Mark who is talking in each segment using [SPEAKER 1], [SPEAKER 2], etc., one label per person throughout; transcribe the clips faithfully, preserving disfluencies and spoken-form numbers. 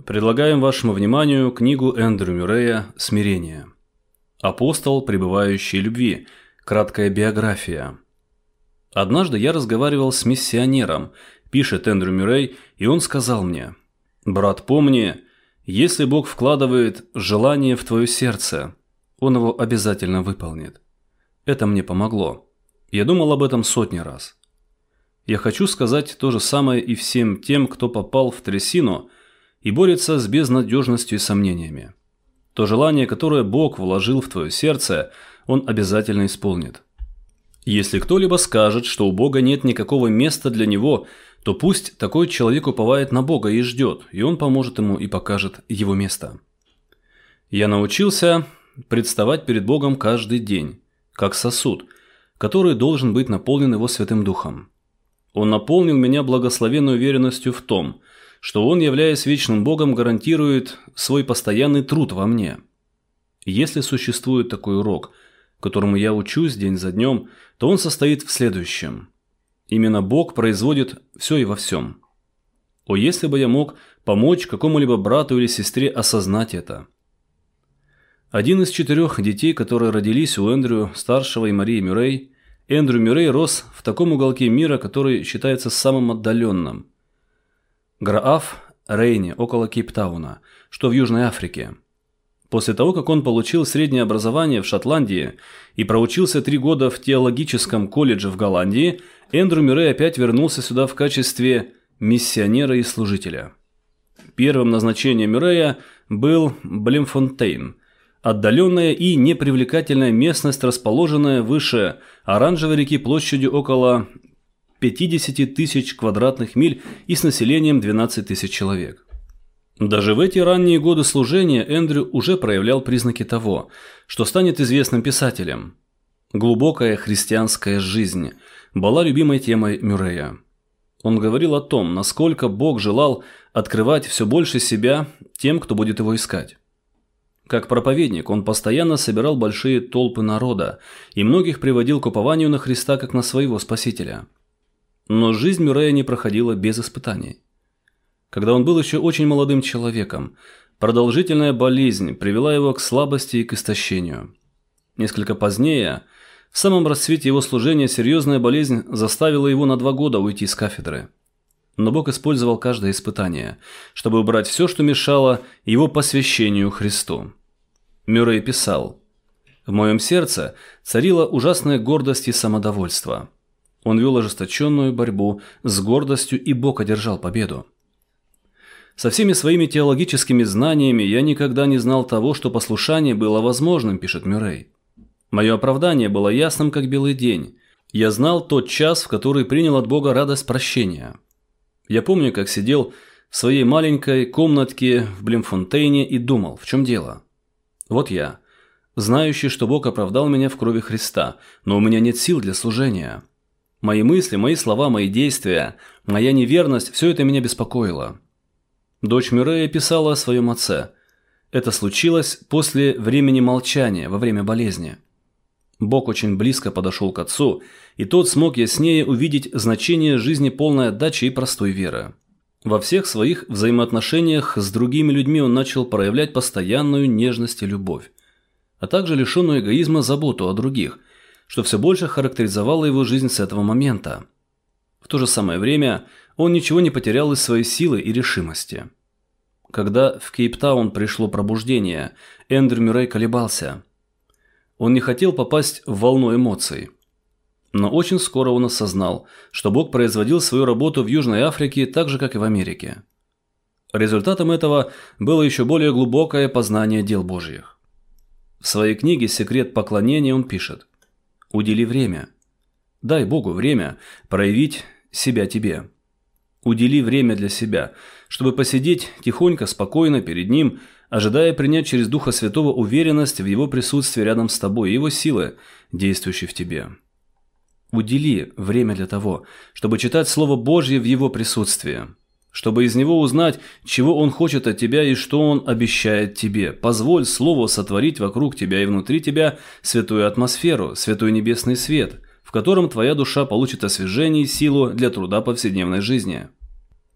[SPEAKER 1] Предлагаем вашему вниманию книгу Эндрю Мюррея «Смирение». Апостол пребывающей любви. Краткая биография. Однажды я разговаривал с миссионером, пишет Эндрю Мюррей, и он сказал мне: «Брат, помни, если Бог вкладывает желание в твое сердце, Он его обязательно выполнит». Это мне помогло. Я думал об этом сотни раз. Я хочу сказать то же самое и всем тем, кто попал в трясину и борется с безнадежностью и сомнениями. То желание, которое Бог вложил в твое сердце, Он обязательно исполнит. Если кто-либо скажет, что у Бога нет никакого места для него, то пусть такой человек уповает на Бога и ждет, и Он поможет ему и покажет его место. Я научился представать перед Богом каждый день, как сосуд, который должен быть наполнен Его Святым Духом. Он наполнил меня благословенной уверенностью в том, что Он, являясь вечным Богом, гарантирует свой постоянный труд во мне. Если существует такой урок, которому я учусь день за днем, то он состоит в следующем. Именно Бог производит все и во всем. О, если бы я мог помочь какому-либо брату или сестре осознать это. Один из четырех детей, которые родились у Эндрю старшего и Марии Мюррей, Эндрю Мюррей рос в таком уголке мира, который считается самым отдаленным. Грааф Рейни, около Кейптауна, что в Южной Африке. После того, как он получил среднее образование в Шотландии и проучился три года в теологическом колледже в Голландии, Эндрю Мюррей опять вернулся сюда в качестве миссионера и служителя. Первым назначением Мюррея был Блемфонтейн, отдаленная и непривлекательная местность, расположенная выше Оранжевой реки площадью около пятьдесят тысяч квадратных миль и с населением двенадцать тысяч человек. Даже в эти ранние годы служения Эндрю уже проявлял признаки того, что станет известным писателем. Глубокая христианская жизнь была любимой темой Мюррея. Он говорил о том, насколько Бог желал открывать все больше себя тем, кто будет его искать. Как проповедник он постоянно собирал большие толпы народа и многих приводил к упованию на Христа как на своего Спасителя. Но жизнь Мюррея не проходила без испытаний. Когда он был еще очень молодым человеком, продолжительная болезнь привела его к слабости и к истощению. Несколько позднее, в самом расцвете его служения, серьезная болезнь заставила его на два года уйти с кафедры. Но Бог использовал каждое испытание, чтобы убрать все, что мешало его посвящению Христу. Мюррей писал: «В моем сердце царила ужасная гордость и самодовольство. Он вел ожесточенную борьбу с гордостью, и Бог одержал победу. Со всеми своими теологическими знаниями я никогда не знал того, что послушание было возможным», пишет Мюррей. «Мое оправдание было ясным, как белый день. Я знал тот час, в который принял от Бога радость прощения. Я помню, как сидел в своей маленькой комнатке в Блемфонтейне и думал, в чем дело. Вот я, знающий, что Бог оправдал меня в крови Христа, но у меня нет сил для служения. Мои мысли, мои слова, мои действия, моя неверность – все это меня беспокоило». Дочь Мюррея писала о своем отце. Это случилось после времени молчания, во время болезни. Бог очень близко подошел к отцу, и тот смог яснее увидеть значение жизни полной отдачи и простой веры. Во всех своих взаимоотношениях с другими людьми он начал проявлять постоянную нежность и любовь, а также лишенную эгоизма заботу о других, что все больше характеризовало его жизнь с этого момента. В то же самое время он ничего не потерял из своей силы и решимости. Когда в Кейптаун пришло пробуждение, Эндрю Мюррей колебался. Он не хотел попасть в волну эмоций. Но очень скоро он осознал, что Бог производил свою работу в Южной Африке так же, как и в Америке. Результатом этого было еще более глубокое познание дел Божьих. В своей книге «Секрет поклонения» он пишет: «Удели время. Дай Богу время проявить себя тебе. Удели время для себя, чтобы посидеть тихонько, спокойно перед Ним, ожидая принять через Духа Святого уверенность в Его присутствии рядом с тобой и Его силы, действующей в тебе. Удели время для того, чтобы читать Слово Божье в Его присутствии, чтобы из него узнать, чего Он хочет от тебя и что Он обещает тебе. Позволь Слову сотворить вокруг тебя и внутри тебя святую атмосферу, святой небесный свет, в котором твоя душа получит освежение и силу для труда повседневной жизни».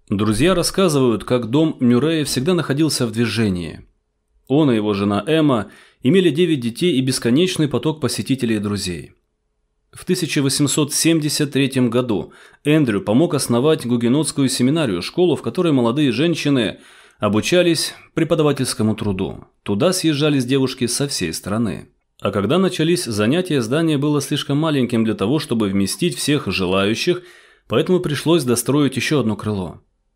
[SPEAKER 1] Друзья рассказывают, как дом Мюррея всегда находился в движении. Он и его жена Эмма имели девять детей и бесконечный поток посетителей и друзей. В тысяча восемьсот семьдесят третьем году Эндрю помог основать гугенотскую семинарию, школу, в которой молодые женщины обучались преподавательскому труду. Туда съезжались девушки со всей страны. А когда начались занятия, здание было слишком маленьким для того, чтобы вместить всех желающих, поэтому пришлось достроить еще одно крыло.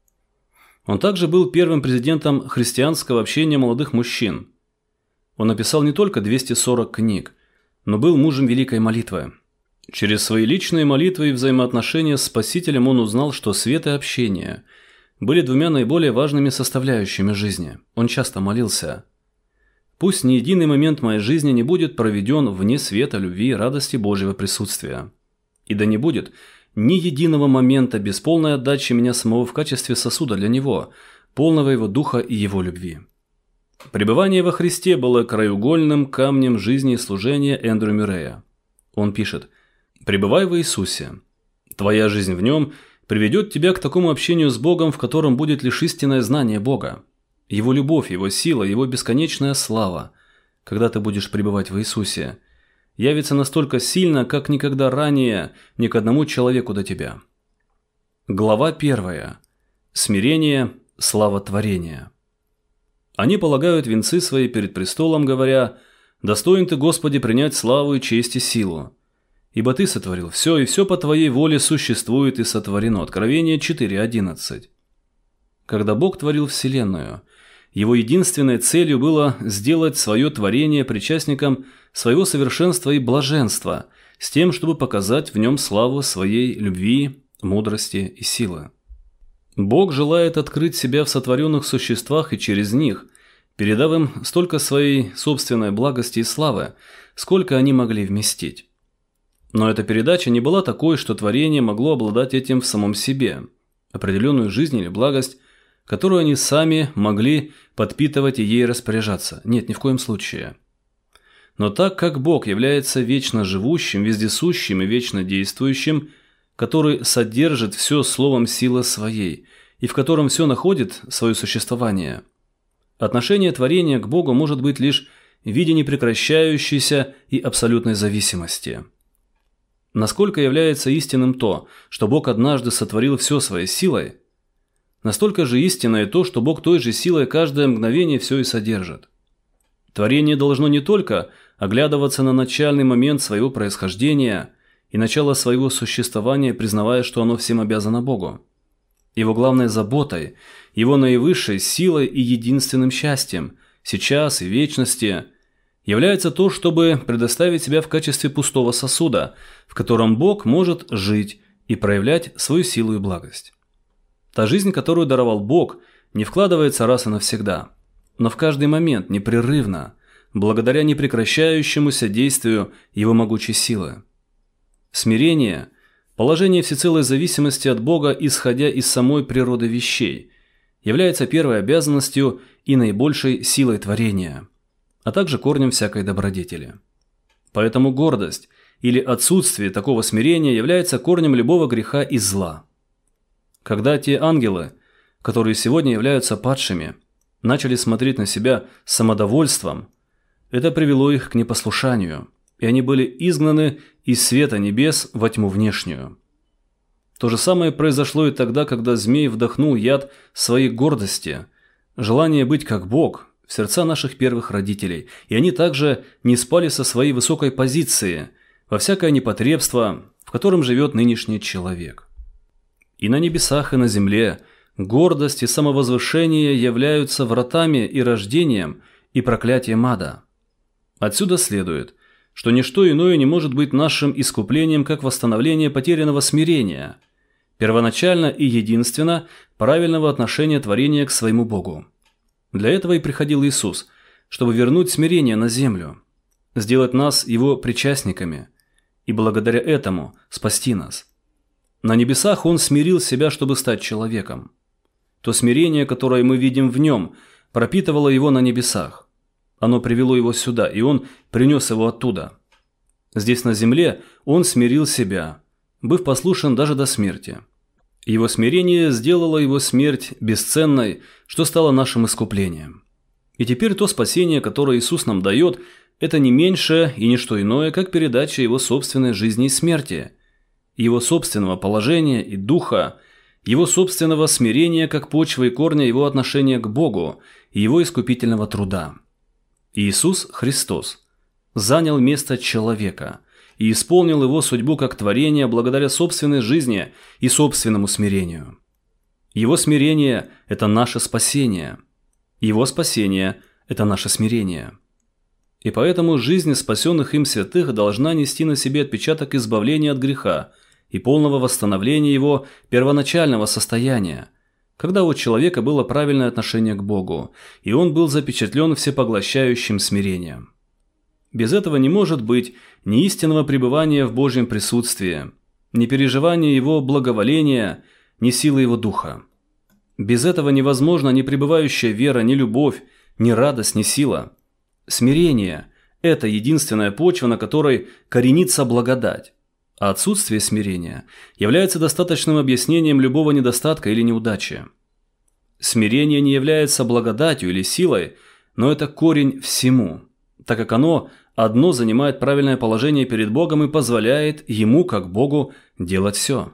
[SPEAKER 1] Он также был первым президентом христианского общения молодых мужчин. Он написал не только двести сорок книг, но был мужем великой молитвы. Через свои личные молитвы и взаимоотношения с Спасителем он узнал, что свет и общение были двумя наиболее важными составляющими жизни. Он часто молился: «Пусть ни единый момент моей жизни не будет проведен вне света, любви и радости Божьего присутствия. И да не будет ни единого момента без полной отдачи меня самого в качестве сосуда для Него, полного Его духа и Его любви». Пребывание во Христе было краеугольным камнем жизни и служения Эндрю Мюррея. Он пишет: «Пребывай в Иисусе. Твоя жизнь в Нем приведет тебя к такому общению с Богом, в котором будет лишь истинное знание Бога, Его любовь, Его сила, Его бесконечная слава. Когда ты будешь пребывать в Иисусе, явится настолько сильно, как никогда ранее ни к одному человеку до тебя». Глава первая. Смирение, слава творения. Они полагают венцы свои перед престолом, говоря: «Достоин ты, Господи, принять славу и честь и силу. Ибо ты сотворил все, и все по твоей воле существует и сотворено». Откровение четыре одиннадцать. Когда Бог творил вселенную, Его единственной целью было сделать свое творение причастником своего совершенства и блаженства, с тем, чтобы показать в нем славу своей любви, мудрости и силы. Бог желает открыть себя в сотворенных существах и через них, передав им столько своей собственной благости и славы, сколько они могли вместить. Но эта передача не была такой, что творение могло обладать этим в самом себе, определенную жизнь или благость, которую они сами могли подпитывать и ей распоряжаться. Нет, ни в коем случае. Но так как Бог является вечно живущим, вездесущим и вечно действующим, который содержит все словом силы своей, и в котором все находит свое существование, отношение творения к Богу может быть лишь в виде непрекращающейся и абсолютной зависимости. Насколько является истинным то, что Бог однажды сотворил все своей силой, настолько же истинно и то, что Бог той же силой каждое мгновение все и содержит. Творение должно не только оглядываться на начальный момент своего происхождения и начало своего существования, признавая, что оно всем обязано Богу. Его главной заботой, его наивысшей силой и единственным счастьем, сейчас и в вечности, является то, чтобы предоставить себя в качестве пустого сосуда, в котором Бог может жить и проявлять свою силу и благость. Та жизнь, которую даровал Бог, не вкладывается раз и навсегда, но в каждый момент непрерывно, благодаря непрекращающемуся действию Его могучей силы. Смирение – положение всецелой зависимости от Бога, исходя из самой природы вещей, является первой обязанностью и наибольшей силой творения, а также корнем всякой добродетели. Поэтому гордость или отсутствие такого смирения является корнем любого греха и зла. Когда те ангелы, которые сегодня являются падшими, начали смотреть на себя с самодовольством, это привело их к непослушанию, и они были изгнаны из света небес во тьму внешнюю. То же самое произошло и тогда, когда змей вдохнул яд своей гордости, желание быть как Бог, в сердца наших первых родителей, и они также не спали со своей высокой позиции во всякое непотребство, в котором живет нынешний человек. И на небесах, и на земле гордость и самовозвышение являются вратами и рождением, и проклятием ада. Отсюда следует, что ничто иное не может быть нашим искуплением, как восстановление потерянного смирения, первоначально и единственно правильного отношения творения к своему Богу. Для этого и приходил Иисус, чтобы вернуть смирение на землю, сделать нас Его причастниками и благодаря этому спасти нас. На небесах Он смирил себя, чтобы стать человеком. То смирение, которое мы видим в Нем, пропитывало Его на небесах. Оно привело Его сюда, и Он принес Его оттуда. Здесь на земле Он смирил себя, быв послушен даже до смерти. Его смирение сделало его смерть бесценной, что стало нашим искуплением. И теперь то спасение, которое Иисус нам дает, это не меньше и не что иное, как передача его собственной жизни и смерти, его собственного положения и духа, его собственного смирения как почвы и корня его отношения к Богу и его искупительного труда. Иисус Христос занял место человека и исполнил его судьбу как творение благодаря собственной жизни и собственному смирению. Его смирение – это наше спасение. Его спасение – это наше смирение. И поэтому жизнь спасенных им святых должна нести на себе отпечаток избавления от греха и полного восстановления его первоначального состояния, когда у человека было правильное отношение к Богу, и он был запечатлен всепоглощающим смирением. Без этого не может быть ни истинного пребывания в Божьем присутствии, ни переживания Его благоволения, ни силы Его Духа. Без этого невозможно ни пребывающая вера, ни любовь, ни радость, ни сила. Смирение – это единственная почва, на которой коренится благодать, а отсутствие смирения является достаточным объяснением любого недостатка или неудачи. Смирение не является благодатью или силой, но это корень всему, так как оно одно занимает правильное положение перед Богом и позволяет Ему, как Богу, делать все.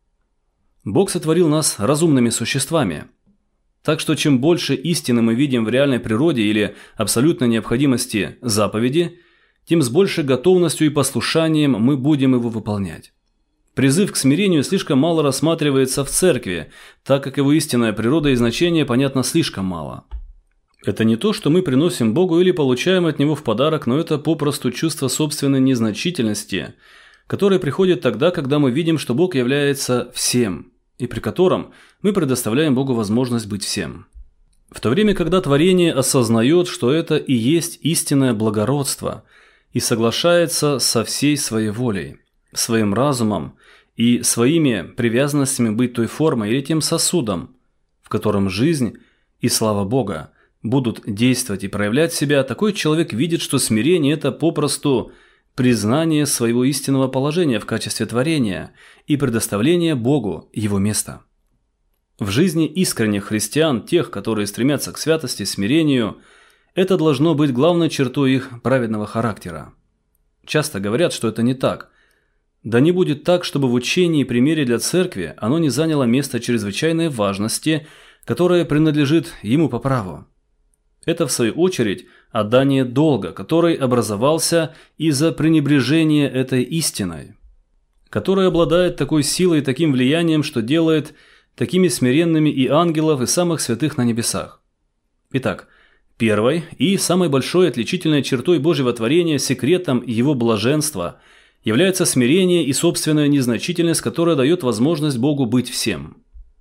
[SPEAKER 1] Бог сотворил нас разумными существами. Так что чем больше истины мы видим в реальной природе или абсолютной необходимости заповеди, тем с большей готовностью и послушанием мы будем его выполнять. Призыв к смирению слишком мало рассматривается в церкви, так как его истинная природа и значение понятно слишком мало. Это не то, что мы приносим Богу или получаем от Него в подарок, но это попросту чувство собственной незначительности, которое приходит тогда, когда мы видим, что Бог является всем, и при котором мы предоставляем Богу возможность быть всем. В то время, когда творение осознает, что это и есть истинное благородство, и соглашается со всей своей волей, своим разумом и своими привязанностями быть той формой или тем сосудом, в котором жизнь и слава Бога будут действовать и проявлять себя, такой человек видит, что смирение – это попросту признание своего истинного положения в качестве творения и предоставление Богу его места. В жизни искренних христиан, тех, которые стремятся к святости, смирению, это должно быть главной чертой их праведного характера. Часто говорят, что это не так. Да не будет так, чтобы в учении и примере для церкви оно не заняло место чрезвычайной важности, которое принадлежит ему по праву. Это, в свою очередь, отдание долга, который образовался из-за пренебрежения этой истиной, которая обладает такой силой и таким влиянием, что делает такими смиренными и ангелов, и самых святых на небесах. Итак, первой и самой большой отличительной чертой Божьего творения, секретом его блаженства, является смирение и собственная незначительность, которая дает возможность Богу быть всем.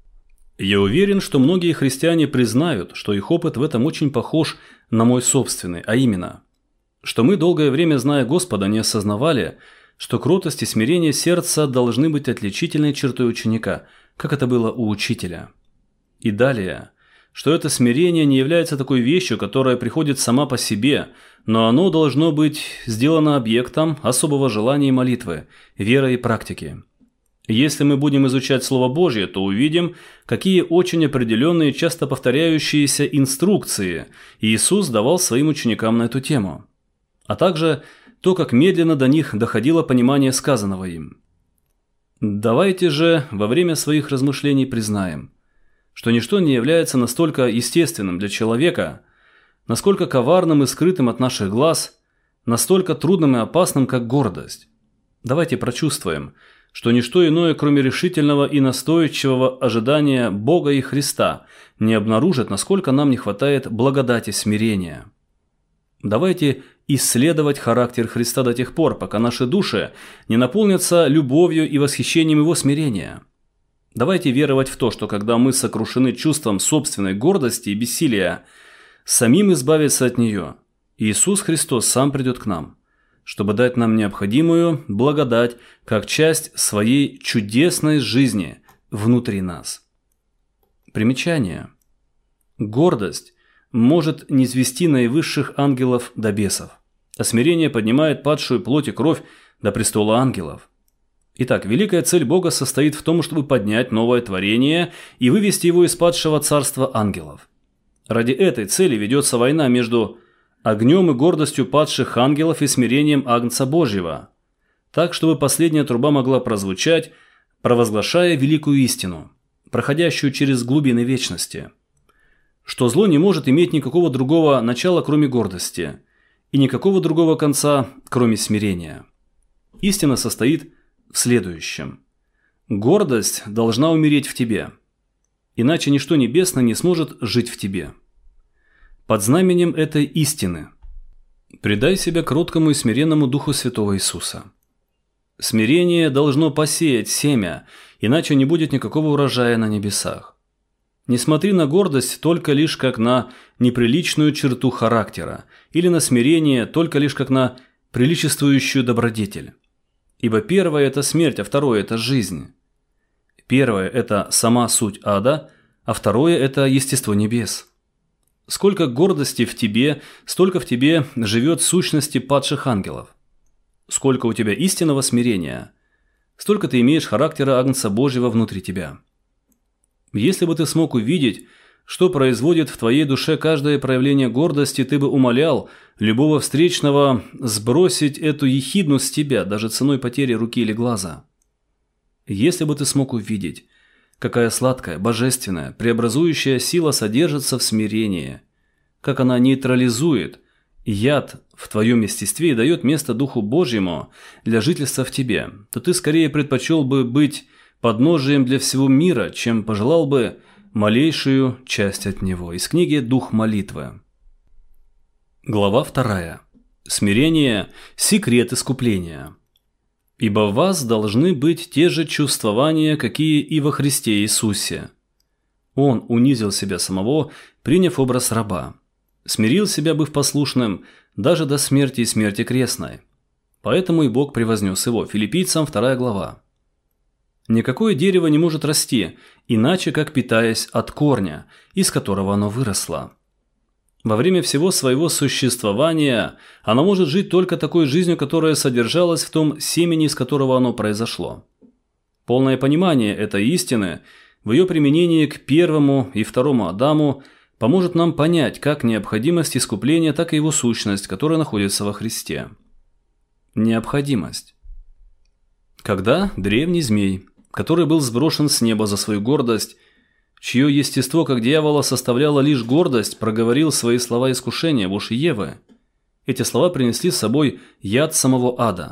[SPEAKER 1] Я уверен, что многие христиане признают, что их опыт в этом очень похож на мой собственный, а именно, что мы, долгое время зная Господа, не осознавали, что кротость и смирение сердца должны быть отличительной чертой ученика, как это было у учителя. И далее, что это смирение не является такой вещью, которая приходит сама по себе, но оно должно быть сделано объектом особого желания и молитвы, веры и практики. Если мы будем изучать Слово Божье, то увидим, какие очень определенные, часто повторяющиеся инструкции Иисус давал своим ученикам на эту тему, а также то, как медленно до них доходило понимание сказанного им. Давайте же во время своих размышлений признаем, что ничто не является настолько естественным для человека, насколько коварным и скрытым от наших глаз, настолько трудным и опасным, как гордость. Давайте прочувствуем, что ничто иное, кроме решительного и настойчивого ожидания Бога и Христа, не обнаружит, насколько нам не хватает благодати смирения. Давайте исследовать характер Христа до тех пор, пока наши души не наполнятся любовью и восхищением Его смирения. Давайте веровать в то, что когда мы сокрушены чувством собственной гордости и бессилия, самим избавиться от нее, Иисус Христос сам придет к нам, чтобы дать нам необходимую благодать как часть своей чудесной жизни внутри нас. Примечание. Гордость может низвести наивысших ангелов до бесов, а смирение поднимает падшую плоть и кровь до престола ангелов. Итак, великая цель Бога состоит в том, чтобы поднять новое творение и вывести его из падшего царства ангелов. Ради этой цели ведется война между огнем и гордостью падших ангелов и смирением Агнца Божьего, так, чтобы последняя труба могла прозвучать, провозглашая великую истину, проходящую через глубины вечности, что зло не может иметь никакого другого начала, кроме гордости, и никакого другого конца, кроме смирения. Истина состоит в следующем. Гордость должна умереть в тебе, иначе ничто небесное не сможет жить в тебе. Под знаменем этой истины предай себя кроткому и смиренному Духу Святого Иисуса. Смирение должно посеять семя, иначе не будет никакого урожая на небесах. Не смотри на гордость только лишь как на неприличную черту характера, или на смирение только лишь как на приличествующую добродетель. Ибо первое – это смерть, а второе – это жизнь. Первое – это сама суть ада, а второе – это естество небес. Сколько гордости в тебе, столько в тебе живет сущности падших ангелов. Сколько у тебя истинного смирения, столько ты имеешь характера Агнца Божьего внутри тебя. Если бы ты смог увидеть, что производит в твоей душе каждое проявление гордости, ты бы умолял любого встречного сбросить эту ехидну с тебя, даже ценой потери руки или глаза. Если бы ты смог увидеть, какая сладкая, божественная, преобразующая сила содержится в смирении, как она нейтрализует яд в твоем естестве и дает место Духу Божьему для жительства в тебе, то ты скорее предпочел бы быть подножием для всего мира, чем пожелал бы малейшую часть от него. Из книги «Дух молитвы». Глава вторая. Смирение – секрет искупления. «Ибо в вас должны быть те же чувствования, какие и во Христе Иисусе. Он унизил себя самого, приняв образ раба. Смирил себя, быв послушным, даже до смерти и смерти крестной. Поэтому и Бог превознес его». Филиппийцам вторая глава. Никакое дерево не может расти, иначе как питаясь от корня, из которого оно выросло. Во время всего своего существования оно может жить только такой жизнью, которая содержалась в том семени, из которого оно произошло. Полное понимание этой истины в ее применении к первому и второму Адаму поможет нам понять как необходимость искупления, так и его сущность, которая находится во Христе. Необходимость. Когда древний змей, который был сброшен с неба за свою гордость, чье естество, как дьявола, составляла лишь гордость, проговорил свои слова искушения в уши Евы, эти слова принесли с собой яд самого ада.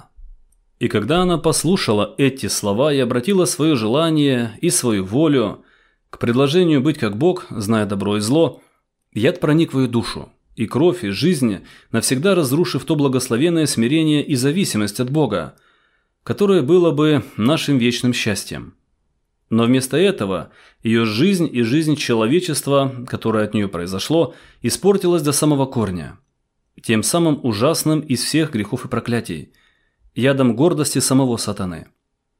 [SPEAKER 1] И когда она послушала эти слова и обратила свое желание и свою волю к предложению быть как Бог, зная добро и зло, яд проник в ее душу, и кровь, и жизнь, навсегда разрушив то благословенное смирение и зависимость от Бога, которое было бы нашим вечным счастьем. Но вместо этого ее жизнь и жизнь человечества, которое от нее произошло, испортилась до самого корня, тем самым ужасным из всех грехов и проклятий, ядом гордости самого сатаны.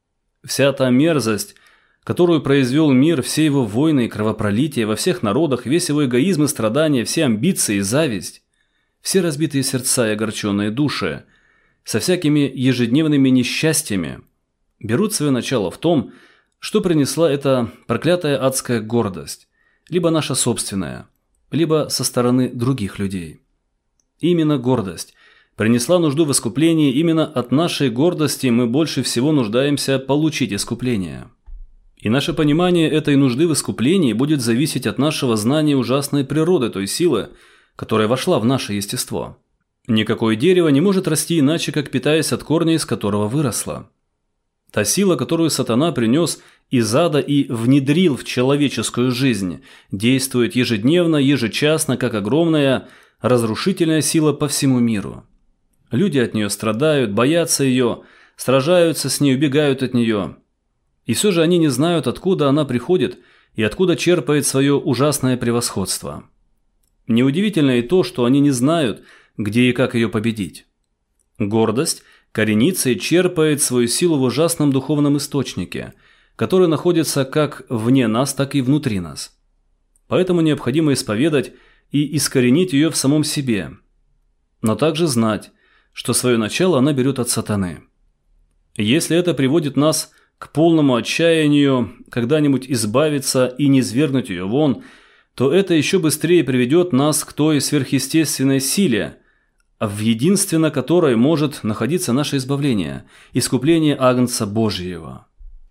[SPEAKER 1] Вся та мерзость, которую произвел мир, все его войны и кровопролития во всех народах, весь его эгоизм и страдания, все амбиции и зависть, все разбитые сердца и огорченные души, со всякими ежедневными несчастьями, берут свое начало в том, что принесла эта проклятая адская гордость, либо наша собственная, либо со стороны других людей. Именно гордость принесла нужду в искуплении, именно от нашей гордости мы больше всего нуждаемся получить искупление. И наше понимание этой нужды в искуплении будет зависеть от нашего знания ужасной природы той силы, которая вошла в наше естество. Никакое дерево не может расти иначе, как питаясь от корня, из которого выросло. Та сила, которую сатана принес из ада и внедрил в человеческую жизнь, действует ежедневно, ежечасно, как огромная разрушительная сила по всему миру. Люди от нее страдают, боятся ее, сражаются с ней, убегают от нее. И все же они не знают, откуда она приходит и откуда черпает свое ужасное превосходство. Неудивительно и то, что они не знают, где и как ее победить. Гордость коренится и черпает свою силу в ужасном духовном источнике, который находится как вне нас, так и внутри нас. Поэтому необходимо исповедать и искоренить ее в самом себе, но также знать, что свое начало она берет от сатаны. Если это приводит нас к полному отчаянию когда-нибудь избавиться и низвергнуть ее вон, то это еще быстрее приведет нас к той сверхъестественной силе, в единственно которой может находиться наше избавление, искупление Агнца Божьего.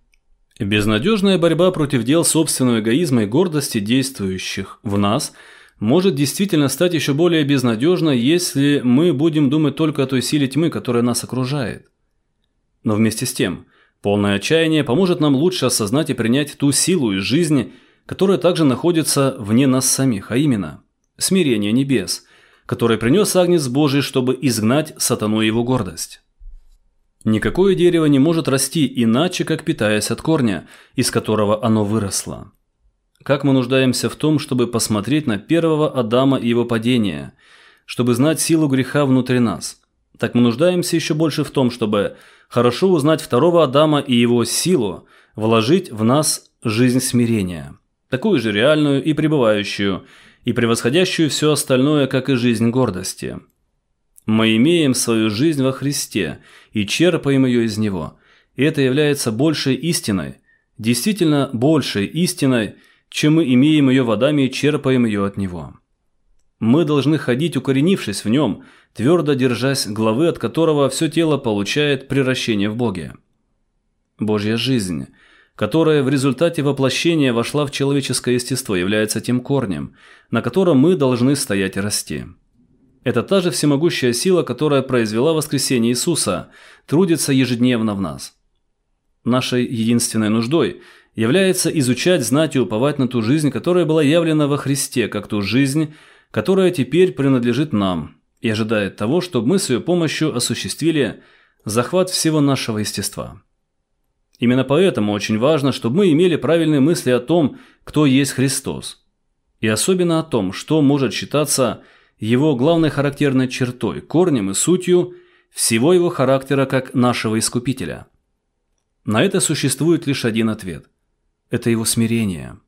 [SPEAKER 1] Безнадежная борьба против дел собственного эгоизма и гордости, действующих в нас, может действительно стать еще более безнадежной, если мы будем думать только о той силе тьмы, которая нас окружает. Но вместе с тем, полное отчаяние поможет нам лучше осознать и принять ту силу из жизни, которая также находится вне нас самих, а именно смирение небес, которое принес Агнец Божий, чтобы изгнать сатану и его гордость. Никакое дерево не может расти иначе, как питаясь от корня, из которого оно выросло. Как мы нуждаемся в том, чтобы посмотреть на первого Адама и его падение, чтобы знать силу греха внутри нас, так мы нуждаемся еще больше в том, чтобы хорошо узнать второго Адама и его силу, вложить в нас жизнь смирения, такую же реальную и пребывающую, и превосходящую все остальное, как и жизнь гордости. Мы имеем свою жизнь во Христе и черпаем ее из Него, и это является большей истиной, действительно большей истиной, чем мы имеем ее в Адаме и черпаем ее от Него. Мы должны ходить, укоренившись в Нем, твердо держась главы, от которого все тело получает приращение в Боге. Божья жизнь, которая в результате воплощения вошла в человеческое естество, является тем корнем, на котором мы должны стоять и расти. Это та же всемогущая сила, которая произвела воскресение Иисуса, трудится ежедневно в нас. Нашей единственной нуждой является изучать, знать и уповать на ту жизнь, которая была явлена во Христе, как ту жизнь, которая теперь принадлежит нам, и ожидает того, чтобы мы с ее помощью осуществили захват всего нашего естества. Именно поэтому очень важно, чтобы мы имели правильные мысли о том, кто есть Христос, и особенно о том, что может считаться его главной характерной чертой, корнем и сутью всего его характера как нашего Искупителя. На это существует лишь один ответ – это его смирение.